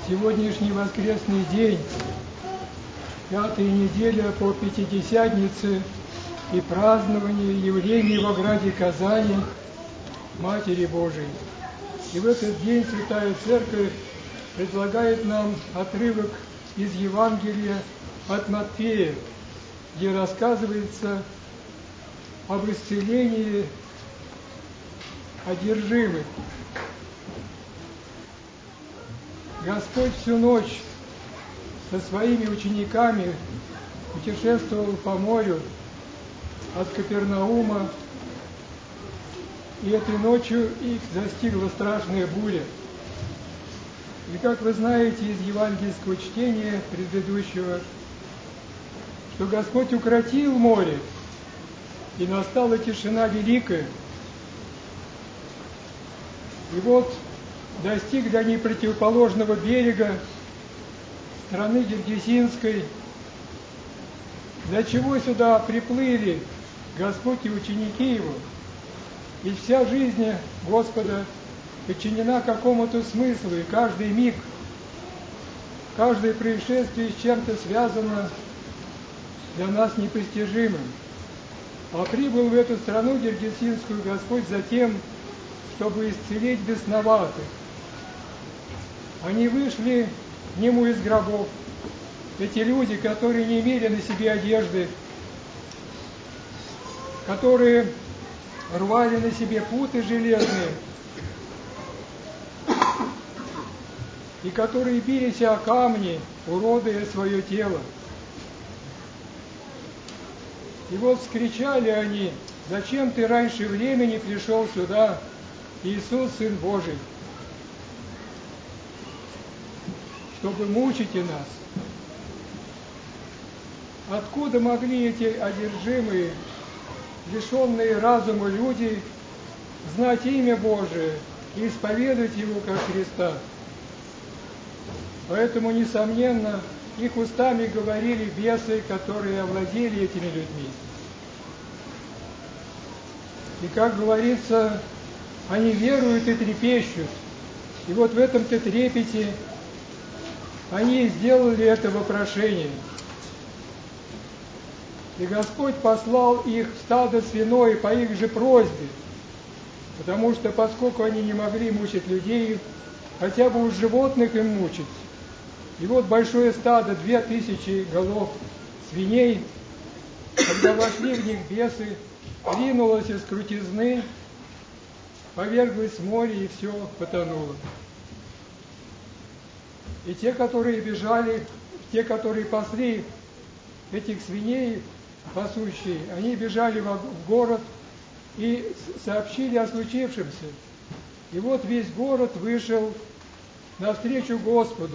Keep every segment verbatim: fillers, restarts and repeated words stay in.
Сегодняшний воскресный день, пятая неделя по Пятидесятнице и празднование явления во граде Казани Матери Божией. И в этот день Святая Церковь предлагает нам отрывок из Евангелия от Матфея, где рассказывается об исцелении одержимых. Господь всю ночь со своими учениками путешествовал по морю от Капернаума, и этой ночью их застигла страшная буря. И как вы знаете из евангельского чтения предыдущего, что Господь укротил море, и настала тишина великая. И вот достигли они противоположного берега страны Гергесинской, для чего сюда приплыли Господь и ученики Его. И вся жизнь Господа подчинена какому-то смыслу, и каждый миг, каждое происшествие с чем-то связано для нас непостижимым. А прибыл в эту страну Гергесинскую Господь за тем, чтобы исцелить бесноватых. Они вышли к Нему из гробов. Эти люди, которые не имели на себе одежды, которые рвали на себе путы железные, и которые бились о камни, уродуя свое тело. И вот вскричали они: «Зачем ты раньше времени пришел сюда, Иисус, Сын Божий, чтобы мучите нас?» Откуда могли эти одержимые, лишенные разума люди знать имя Божие и исповедать Его как Христа? Поэтому, несомненно, их устами говорили бесы, которые овладели этими людьми. И, как говорится, они веруют и трепещут. И вот в этом-то трепете они сделали это вопрошение. И Господь послал их в стадо свиное по их же просьбе, потому что, поскольку они не могли мучить людей, хотя бы уж животных им мучить. И вот большое стадо, две тысячи голов свиней, когда вошли в них бесы, ринулось из крутизны, поверглось в море, и все потонуло. И те, которые бежали, те, которые пасли этих свиней пасущие, они бежали в город и сообщили о случившемся. И вот весь город вышел навстречу Господу.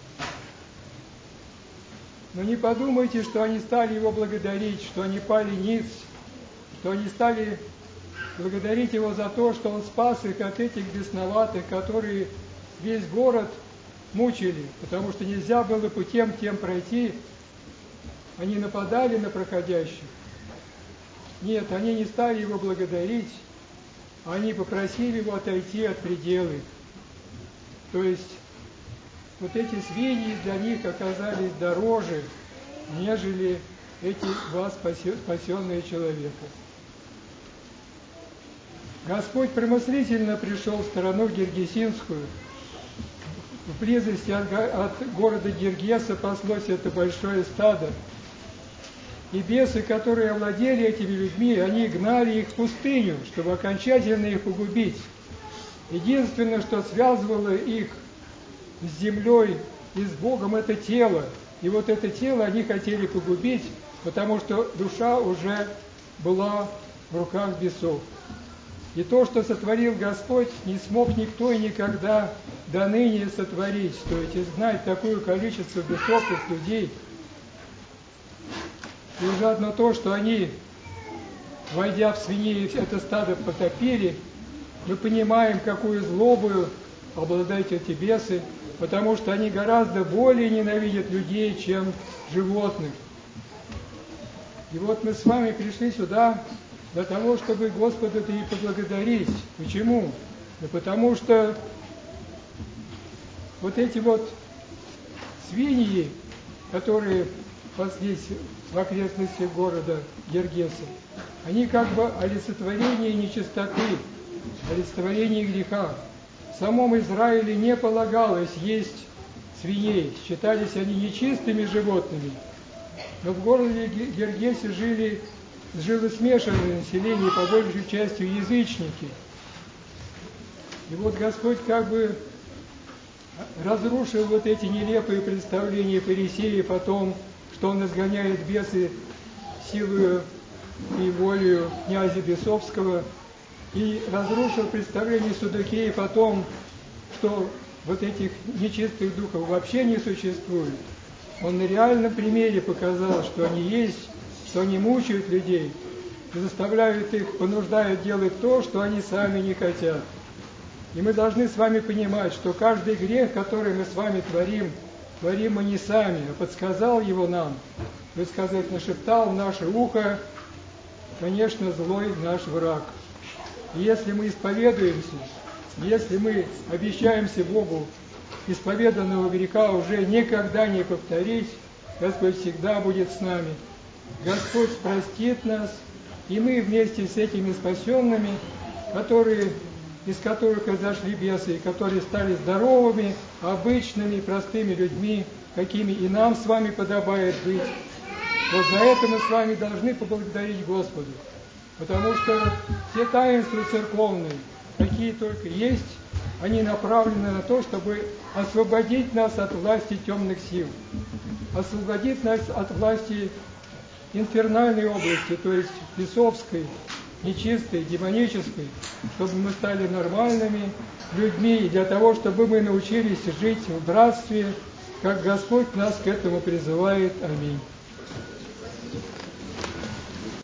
Но не подумайте, что они стали Его благодарить, что они пали ниц, что они стали благодарить Его за то, что Он спас их от этих бесноватых, которые весь город мучили, потому что нельзя было путем тем пройти. Они нападали на проходящих. Нет, они не стали Его благодарить, они попросили Его отойти от предела. То есть вот эти свиньи для них оказались дороже, нежели эти два спасенные человека. Господь промыслительно пришел в страну Гергесинскую. В близости от, от города Гергеса паслось это большое стадо. И бесы, которые овладели этими людьми, они гнали их в пустыню, чтобы окончательно их погубить. Единственное, что связывало их с землей и с Богом, это тело. И вот это тело они хотели погубить, потому что душа уже была в руках бесов. И то, что сотворил Господь, не смог никто и никогда до ныне сотворить, то есть изгнать такое количество бесов из людей. И уже одно то, что они, войдя в свиней, это стадо потопили, мы понимаем, какую злобою обладают эти бесы, потому что они гораздо более ненавидят людей, чем животных. И вот мы с вами пришли сюда для того, чтобы Господа-то и поблагодарить. Почему? Да потому что вот эти вот свиньи, которые паслись в окрестностях города Гергеса, они как бы олицетворение нечистоты, олицетворение греха. В самом Израиле не полагалось есть свиней, считались они нечистыми животными. Но в городе Гергесе жили, жило смешанное население, по большей части язычники. И вот Господь как бы разрушил вот эти нелепые представления фарисеев о том, что Он изгоняет бесы силою и волею князя Бесовского, и разрушил представление саддукеев о том, что вот этих нечистых духов вообще не существует. Он на реальном примере показал, что они есть, что они мучают людей и заставляют их, понуждают делать то, что они сами не хотят. И мы должны с вами понимать, что каждый грех, который мы с вами творим, творим мы не сами, а подсказал его нам, то есть сказать, нашептал в наше ухо, конечно, злой наш враг. И если мы исповедуемся, если мы обещаемся Богу исповеданного греха уже никогда не повторить, Господь всегда будет с нами. Господь простит нас, и мы вместе с этими спасенными, которые, из которых изошли бесы, и которые стали здоровыми, обычными, простыми людьми, какими и нам с вами подобает быть. Вот за это мы с вами должны поблагодарить Господу, потому что все таинства церковные, какие только есть, они направлены на то, чтобы освободить нас от власти темных сил, освободить нас от власти инфернальной области, то есть бесовской, нечистой, демонической, чтобы мы стали нормальными людьми, и для того, чтобы мы научились жить в братстве, как Господь нас к этому призывает. Аминь.